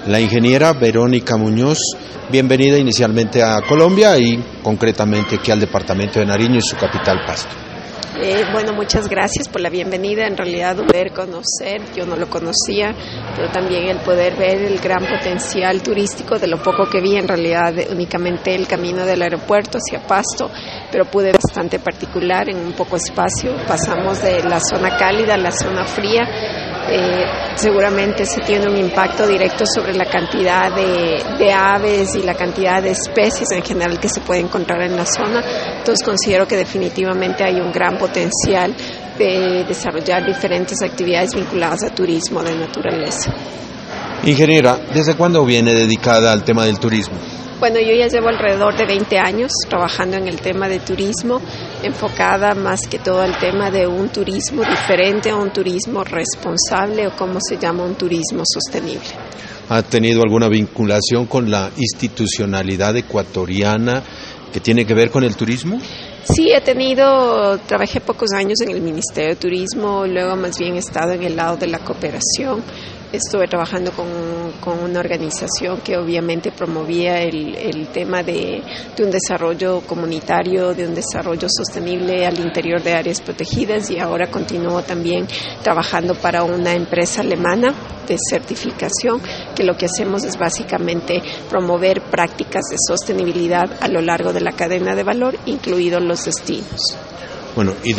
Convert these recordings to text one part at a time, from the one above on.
La ingeniera Verónica Muñoz, bienvenida inicialmente a Colombia y concretamente aquí al departamento de Nariño y su capital Pasto. Bueno, muchas gracias por la bienvenida. En realidad, poder conocer, yo no lo conocía, pero también el poder ver el gran potencial turístico de lo poco que vi. En realidad, únicamente el camino del aeropuerto hacia Pasto, pero pude ver bastante particular en un poco espacio. Pasamos de la zona cálida a la zona fría. Seguramente se tiene un impacto directo sobre la cantidad de aves y la cantidad de especies en general que se puede encontrar en la zona. Entonces considero que definitivamente hay un gran potencial de desarrollar diferentes actividades vinculadas a turismo de naturaleza. Ingeniera, ¿desde cuándo viene dedicada al tema del turismo? Bueno, yo ya llevo alrededor de 20 años trabajando en el tema de turismo, enfocada más que todo al tema de un turismo diferente a un turismo responsable o como se llama un turismo sostenible. ¿Ha tenido alguna vinculación con la institucionalidad ecuatoriana que tiene que ver con el turismo? Sí, trabajé pocos años en el Ministerio de Turismo, luego más bien he estado en el lado de la cooperación. Estuve trabajando con una organización que obviamente promovía el tema de un desarrollo comunitario, de un desarrollo sostenible al interior de áreas protegidas, y ahora continúo también trabajando para una empresa alemana de certificación, que lo que hacemos es básicamente promover prácticas de sostenibilidad a lo largo de la cadena de valor, incluidos los destinos. Bueno, y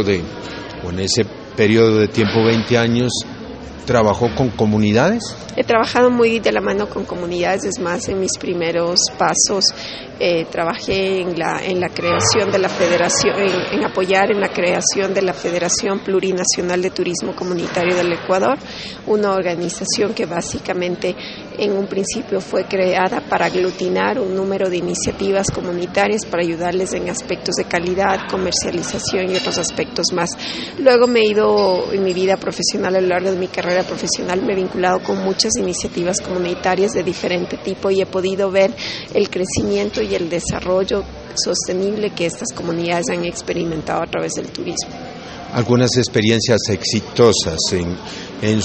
en ese periodo de tiempo, 20 años, ¿trabajó con comunidades? He trabajado muy de la mano con comunidades, es más, en mis primeros pasos trabajé en la creación de la federación, en apoyar en la creación de la Federación Plurinacional de Turismo Comunitario del Ecuador, una organización que básicamente en un principio fue creada para aglutinar un número de iniciativas comunitarias para ayudarles en aspectos de calidad, comercialización y otros aspectos más. Luego me he ido en mi vida profesional, a lo largo de mi carrera profesional, me he vinculado con muchas iniciativas comunitarias de diferente tipo y he podido ver el crecimiento y el desarrollo sostenible que estas comunidades han experimentado a través del turismo. Algunas experiencias exitosas en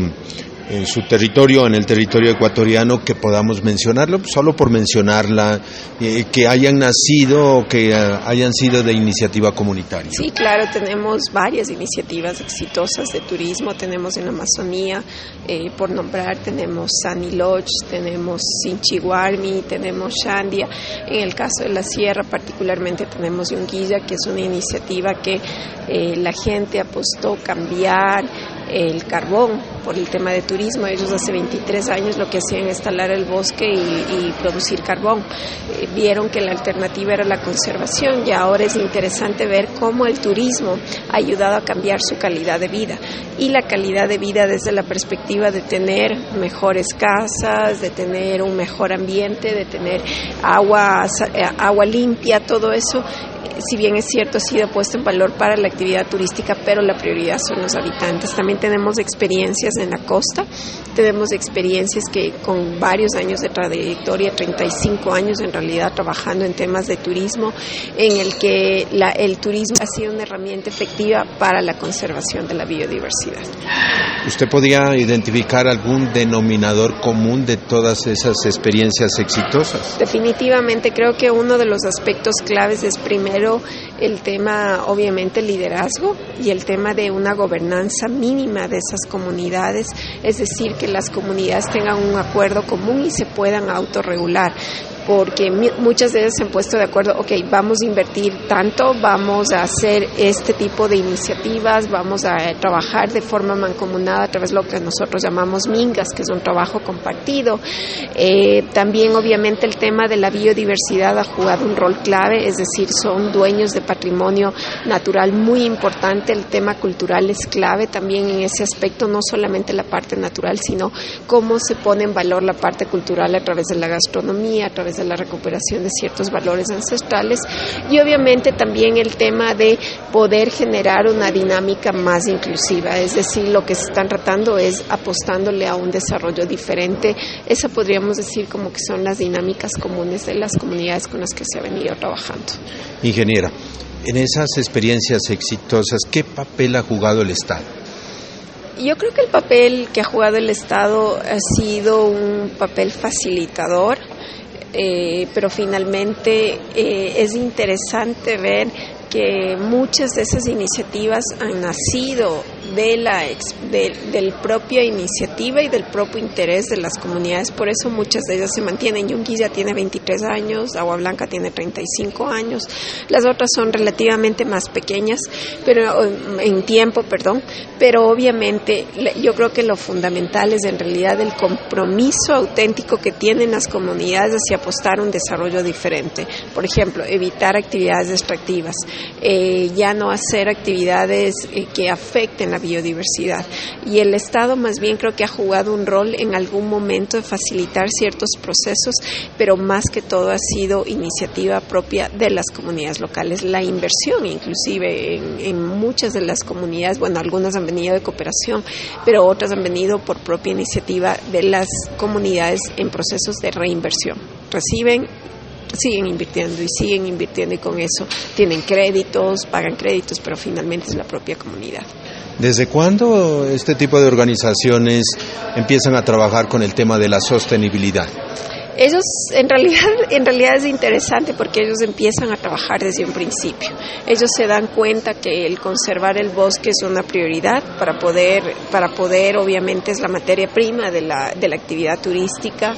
su territorio, en el territorio ecuatoriano, que podamos mencionarlo, solo por mencionarla, que hayan nacido o que hayan sido de iniciativa comunitaria. Sí, claro, tenemos varias iniciativas exitosas de turismo, tenemos en la Amazonía, por nombrar, tenemos Sani Lodge, tenemos Sinchihuarmi, tenemos Shandia. En el caso de la sierra particularmente tenemos Yunguilla, que es una iniciativa que la gente apostó cambiar el carbón por el tema de turismo. Ellos hace 23 años lo que hacían es talar el bosque y producir carbón. Vieron que la alternativa era la conservación y ahora es interesante ver cómo el turismo ha ayudado a cambiar su calidad de vida, y la calidad de vida desde la perspectiva de tener mejores casas, de tener un mejor ambiente, de tener agua limpia, todo eso. Si bien es cierto, ha sido puesto en valor para la actividad turística, pero la prioridad son los habitantes. También tenemos experiencias en la costa, tenemos experiencias que con varios años de trayectoria, 35 años en realidad trabajando en temas de turismo, en el que el turismo ha sido una herramienta efectiva para la conservación de la biodiversidad. ¿Usted podría identificar algún denominador común de todas esas experiencias exitosas? Definitivamente creo que uno de los aspectos claves es primero el tema, obviamente, el liderazgo y el tema de una gobernanza mínima de esas comunidades, es decir, que las comunidades tengan un acuerdo común y se puedan autorregular. Porque muchas veces se han puesto de acuerdo, vamos a invertir tanto, vamos a hacer este tipo de iniciativas, vamos a trabajar de forma mancomunada a través de lo que nosotros llamamos mingas, que es un trabajo compartido. También obviamente el tema de la biodiversidad ha jugado un rol clave, es decir, son dueños de patrimonio natural muy importante. El tema cultural es clave también en ese aspecto, no solamente la parte natural, sino cómo se pone en valor la parte cultural a través de la gastronomía, a través de la recuperación de ciertos valores ancestrales, y obviamente también el tema de poder generar una dinámica más inclusiva, es decir, lo que se están tratando es apostándole a un desarrollo diferente. Esa podríamos decir como que son las dinámicas comunes de las comunidades con las que se ha venido trabajando. Ingeniera, en esas experiencias exitosas, ¿qué papel ha jugado el Estado? Yo creo que el papel que ha jugado el Estado ha sido un papel facilitador, pero finalmente es interesante ver que muchas de esas iniciativas han nacido del propia iniciativa y del propio interés de las comunidades, por eso muchas de ellas se mantienen. Yungui ya tiene 23 años, Agua Blanca tiene 35 años, las otras son relativamente más pequeñas, pero pero obviamente yo creo que lo fundamental es en realidad el compromiso auténtico que tienen las comunidades hacia apostar a un desarrollo diferente. Por ejemplo, evitar actividades extractivas, ya no hacer actividades que afecten la biodiversidad, y el Estado más bien creo que ha jugado un rol en algún momento de facilitar ciertos procesos, pero más que todo ha sido iniciativa propia de las comunidades locales. La inversión inclusive en muchas de las comunidades, bueno, algunas han venido de cooperación, pero otras han venido por propia iniciativa de las comunidades en procesos de reinversión. Siguen invirtiendo y con eso tienen créditos, pagan créditos, pero finalmente es la propia comunidad. ¿Desde cuándo este tipo de organizaciones empiezan a trabajar con el tema de la sostenibilidad? Ellos, en realidad es interesante porque ellos empiezan a trabajar desde un principio. Ellos se dan cuenta que el conservar el bosque es una prioridad para poder, obviamente es la materia prima de la actividad turística.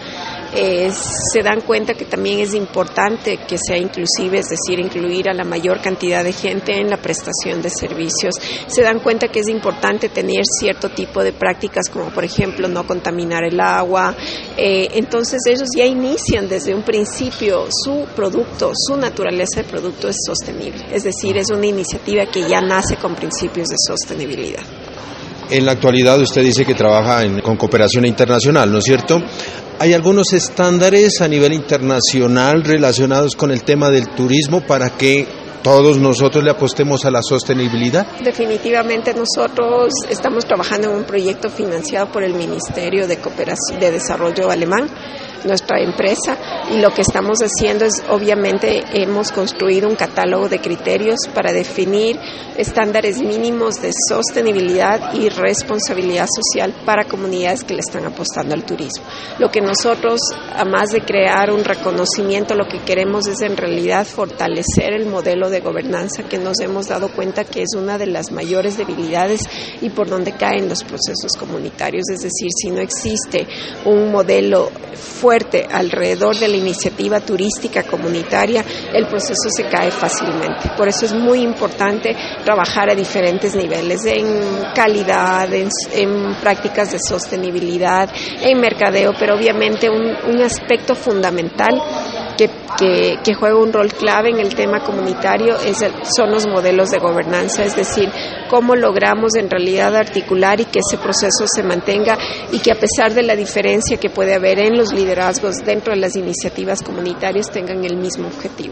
Se dan cuenta que también es importante que sea inclusive, es decir, incluir a la mayor cantidad de gente en la prestación de servicios. Se dan cuenta que es importante tener cierto tipo de prácticas como, por ejemplo, no contaminar el agua. Entonces ellos ya inician desde un principio su producto, su naturaleza de producto es sostenible, es decir, es una iniciativa que ya nace con principios de sostenibilidad. En la actualidad usted dice que trabaja con cooperación internacional, ¿no es cierto? ¿Hay algunos estándares a nivel internacional relacionados con el tema del turismo para que todos nosotros le apostemos a la sostenibilidad? Definitivamente nosotros estamos trabajando en un proyecto financiado por el Ministerio de Cooperación de Desarrollo alemán, nuestra empresa, y lo que estamos haciendo es, obviamente, hemos construido un catálogo de criterios para definir estándares mínimos de sostenibilidad y responsabilidad social para comunidades que le están apostando al turismo. Lo que nosotros, además de crear un reconocimiento, lo que queremos es en realidad fortalecer el modelo de gobernanza que nos hemos dado cuenta que es una de las mayores debilidades y por donde caen los procesos comunitarios. Es decir, si no existe un modelo fuerte alrededor de la iniciativa turística comunitaria, el proceso se cae fácilmente. Por eso es muy importante trabajar a diferentes niveles, en calidad, en prácticas de sostenibilidad, en mercadeo, pero obviamente un aspecto fundamental que juega un rol clave en el tema comunitario son los modelos de gobernanza, es decir, cómo logramos en realidad articular y que ese proceso se mantenga y que a pesar de la diferencia que puede haber en los liderazgos dentro de las iniciativas comunitarias tengan el mismo objetivo.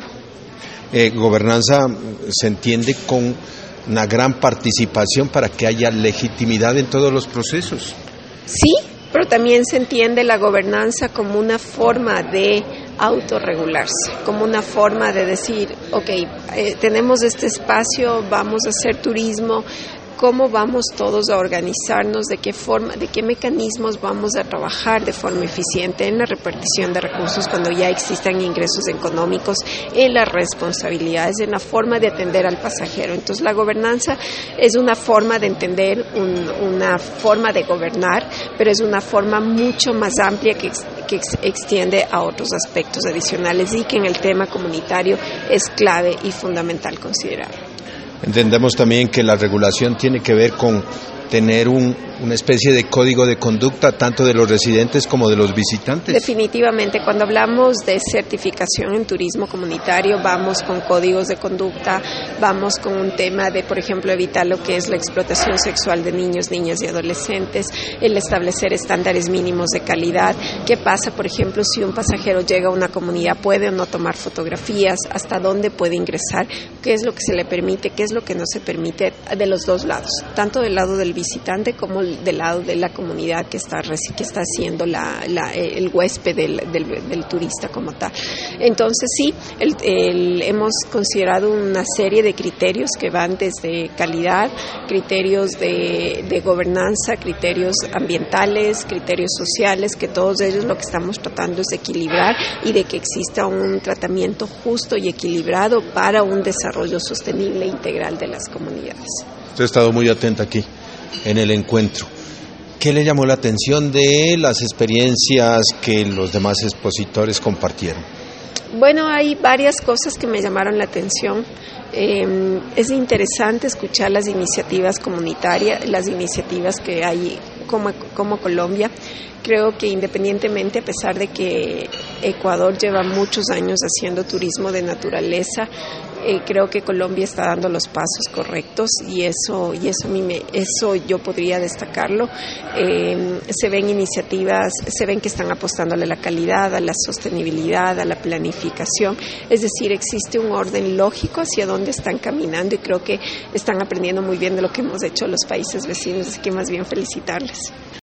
Gobernanza se entiende con una gran participación para que haya legitimidad en todos los procesos. Sí, pero también se entiende la gobernanza como una forma de autorregularse, como una forma de decir, tenemos este espacio, vamos a hacer turismo, ¿cómo vamos todos a organizarnos? ¿De qué forma, de qué mecanismos vamos a trabajar de forma eficiente en la repartición de recursos cuando ya existan ingresos económicos, en las responsabilidades, en la forma de atender al pasajero? Entonces, la gobernanza es una forma de entender, una forma de gobernar, pero es una forma mucho más amplia que extiende a otros aspectos adicionales y que en el tema comunitario es clave y fundamental considerar. Entendemos también que la regulación tiene que ver con tener una especie de código de conducta tanto de los residentes como de los visitantes. Definitivamente, cuando hablamos de certificación en turismo comunitario, vamos con códigos de conducta, vamos con un tema de, por ejemplo, evitar lo que es la explotación sexual de niños, niñas y adolescentes, el establecer estándares mínimos de calidad. ¿Qué pasa, por ejemplo, si un pasajero llega a una comunidad, puede o no tomar fotografías, hasta dónde puede ingresar, qué es lo que se le permite, qué es lo que no se permite de los dos lados, tanto del lado del visitante como del lado de la comunidad que está haciendo el huésped del turista como tal. Entonces sí, hemos considerado una serie de criterios que van desde calidad, criterios de gobernanza, criterios ambientales, criterios sociales, que todos ellos lo que estamos tratando es de equilibrar y de que exista un tratamiento justo y equilibrado para un desarrollo sostenible e integral de las comunidades. Usted ha estado muy atenta aquí en el encuentro. ¿Qué le llamó la atención de las experiencias que los demás expositores compartieron? Bueno, hay varias cosas que me llamaron la atención. Es interesante escuchar las iniciativas comunitarias, las iniciativas que hay como Colombia. Creo que independientemente, a pesar de que Ecuador lleva muchos años haciendo turismo de naturaleza, creo que Colombia está dando los pasos correctos y eso yo podría destacarlo. Se ven iniciativas, se ven que están apostándole a la calidad, a la sostenibilidad, a la planificación. Es decir, existe un orden lógico hacia dónde están caminando y creo que están aprendiendo muy bien de lo que hemos hecho los países vecinos, así que más bien felicitarles.